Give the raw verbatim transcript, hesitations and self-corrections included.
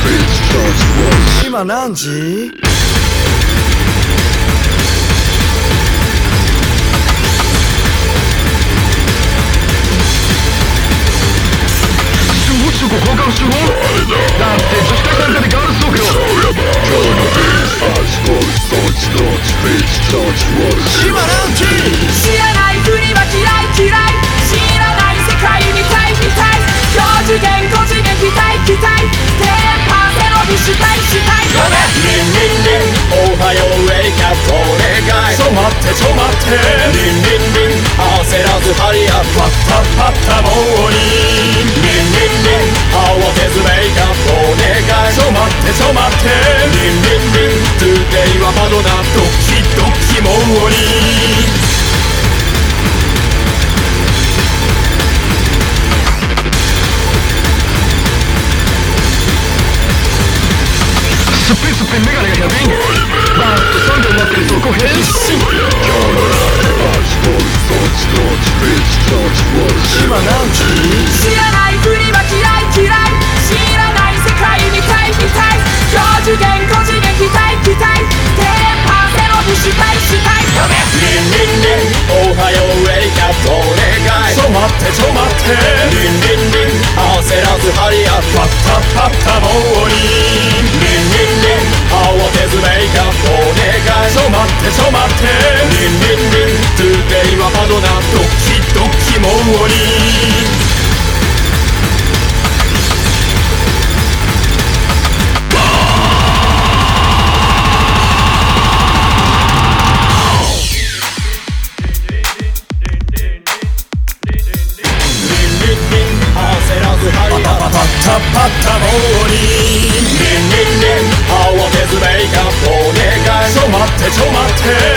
今何時？集合交換集合。だって女子会なんかでガールズトークよ。今何時？ 知らないふりは嫌い嫌い、知らない世界見たい見たい、よ次元ご次元期待期待、テンパーセロビしたいしたい。 リンリンリン、おはようウェイキャップお願い。 ちょ待ってちょ待って、 リンリンリン、焦らずハリアップ、 パッパッパッタモーニング。 リンリンリン、慌てずメイクアップお願い。 ちょ待ってちょ待って、 リンリンリン、トゥデイはマドナッドキドキモーニング。すっぴんすっぴんメガネがひゃくえん、バーッとさんびょう待ってるそこ変身。今何時？ 知らないふりは嫌い嫌い、知らない世界見たい見たい、よ次元ご次元期待期待、テンパーセロビしたいしたい。 リンリンリン、おはようウェイキャップお願い。 ちょ待ってちょ待って、 リンリンリン、焦らずハリアップ、 パッタッパッタモーニング。 リンリンリン、慌てずメイクアップお願い。 ちょ待ってちょ待って、 リンリンリン、トゥデイはマドナッドキドキモーニング。パッタパッタモーニング。 リンリンリン、慌てずメイクアップお願い。 ちょ待ってちょ待って、